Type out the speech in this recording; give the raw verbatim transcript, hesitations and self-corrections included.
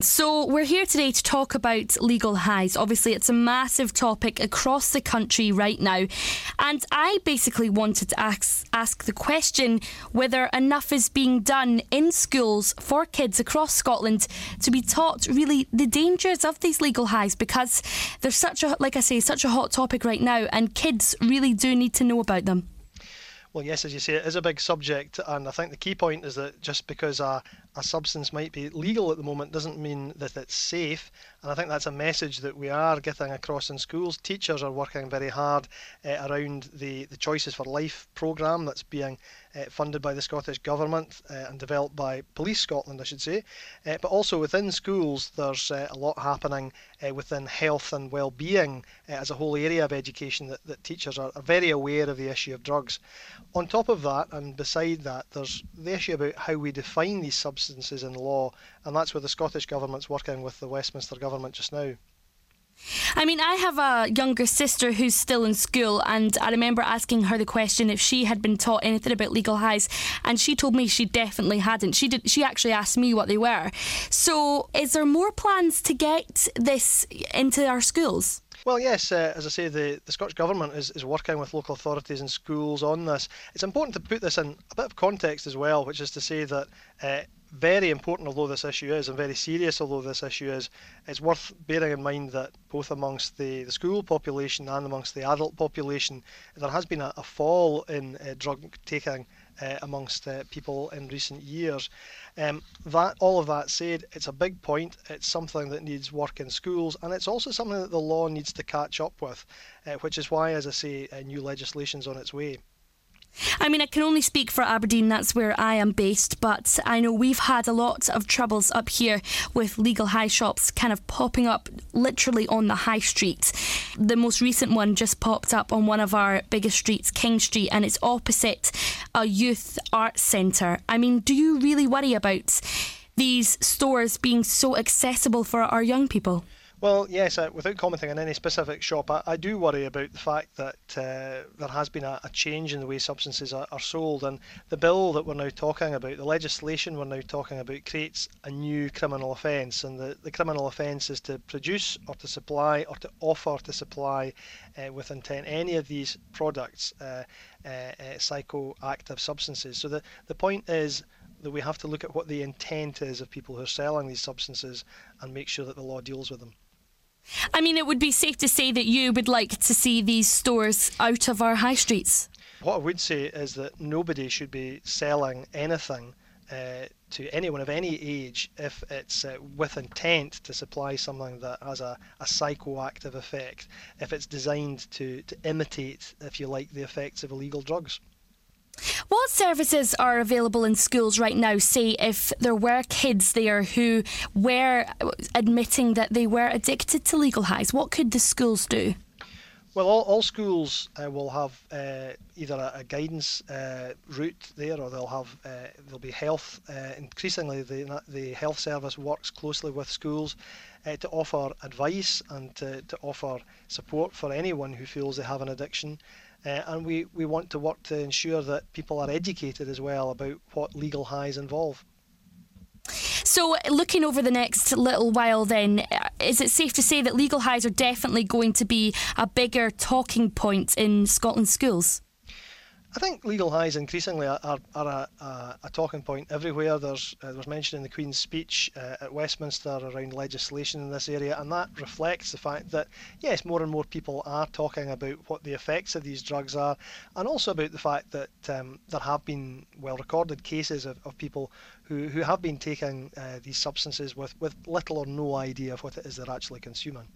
So we're here today to talk about legal highs. Obviously, it's a massive topic across the country right now. And I basically wanted to ask, ask the question whether enough is being done in schools for kids across Scotland to be taught really the dangers of these legal highs, because there's such a, like I say, such a hot topic right now, and kids really do need to know about them. Well, yes, as you say, it is a big subject, and I think the key point is that just because a, a substance might be legal at the moment doesn't mean that it's safe, and I think that's a message that we are getting across in schools. Teachers are working very hard uh, around the, the Choices for Life programme that's being uh, funded by the Scottish Government uh, and developed by Police Scotland, I should say, uh, but also within schools there's uh, a lot happening uh, within health and well-being uh, as a whole area of education that, that teachers are, are very aware of the issue of drugs. On top of that, and beside that, there's the issue about how we define these substances in law, and that's where the Scottish Government's working with the Westminster Government just now. I mean, I have a younger sister who's still in school, and I remember asking her the question if she had been taught anything about legal highs, and she told me she definitely hadn't. She did. She actually asked me what they were. So is there more plans to get this into our schools? Well, yes, uh, as I say, the, the Scottish Government is, is working with local authorities and schools on this. It's important to put this in a bit of context as well, which is to say that uh, very important although this issue is, and very serious although this issue is, it's worth bearing in mind that both amongst the, the school population and amongst the adult population, there has been a, a fall in uh, drug taking uh, amongst uh, people in recent years. Um, that all of that said, it's a big point. It's something that needs work in schools, and it's also something that the law needs to catch up with, uh, which is why, as I say, uh, new legislation's on its way. I mean, I can only speak for Aberdeen, that's where I am based, but I know we've had a lot of troubles up here with legal high shops kind of popping up literally on the high street. The most recent one just popped up on one of our biggest streets, King Street, and it's opposite a youth arts centre. I mean, do you really worry about these stores being so accessible for our young people? Well, yes, uh, without commenting on any specific shop, I, I do worry about the fact that uh, there has been a, a change in the way substances are, are sold, and the bill that we're now talking about, the legislation we're now talking about, creates a new criminal offence, and the, the criminal offence is to produce or to supply or to offer to supply uh, with intent any of these products, uh, uh, uh, psychoactive substances. So the, the point is that we have to look at what the intent is of people who are selling these substances and make sure that the law deals with them. I mean, it would be safe to say that you would like to see these stores out of our high streets. What I would say is that nobody should be selling anything uh, to anyone of any age if it's uh, with intent to supply something that has a, a psychoactive effect, if it's designed to, to imitate, if you like, the effects of illegal drugs. What services are available in schools right now, say if there were kids there who were admitting that they were addicted to legal highs? What could the schools do? Well, all, all schools uh, will have uh, either a, a guidance uh, route there, or they'll have uh, there'll be health. Uh, increasingly, the the health service works closely with schools uh, to offer advice and to, to offer support for anyone who feels they have an addiction. Uh, and we, we want to work to ensure that people are educated as well about what legal highs involve. So looking over the next little while then, is it safe to say that legal highs are definitely going to be a bigger talking point in Scotland's schools? I think legal highs increasingly are, are, are a, a, a talking point everywhere. There's uh, there was mention in the Queen's speech uh, at Westminster around legislation in this area, and that reflects the fact that, yes, more and more people are talking about what the effects of these drugs are, and also about the fact that um, there have been well-recorded cases of, of people who, who have been taking uh, these substances with, with little or no idea of what it is they're actually consuming.